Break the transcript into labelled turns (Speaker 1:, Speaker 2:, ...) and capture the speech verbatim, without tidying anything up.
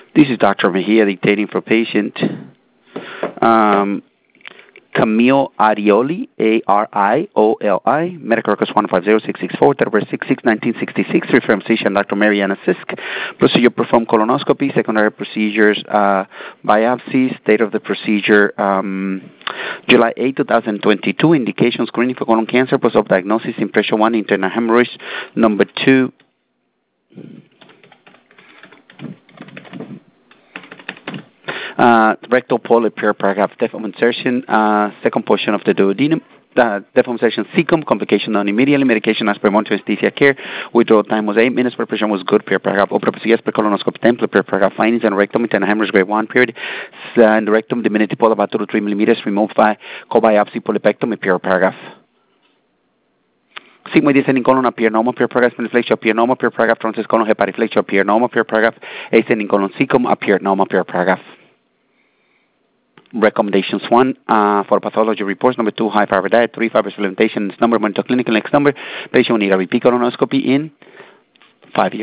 Speaker 1: This is Doctor Mejia dictating for patient um, Camille Arioli, A R I O L I, medical records one five zero six six four, February six six, nineteen sixty-six, reference physician Doctor Mariana Sisk, procedure performed colonoscopy, secondary procedures, uh, biopsies, date of the procedure, um, July eighth, twenty twenty-two, indications, screening for colon cancer, post-op diagnosis, impression one, internal hemorrhage, number two, Uh, rectal polyp, paragraph, depth of insertion, uh, second portion of the duodenum, uh, depth of insertion, cecum, complication done immediately, medication as per monitor anesthesia care, withdrawal time was eight minutes, pressure was good, per paragraph, opera procedures per colonoscopy template, per paragraph, findings and rectum, internal hemorrhage grade one period, and rectum, diminutive polyp about two to three millimeters, removed by co-biopsy polypectomy, per paragraph. Sigmoid descending colon appear normal, per paragraph, spleniflexure appear normal, per paragraph, transverse colon hepatiflexure appear normal, per paragraph, ascending colon cecum appear normal, per paragraph. Recommendations one uh, for pathology reports. Number two, high fiber diet. Three, fiber supplementation. Number monitor clinical. Next number, patient will need a repeat colonoscopy in five years.